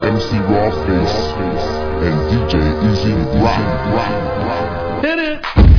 MC Rawface and DJ Easy Rock. Hit it!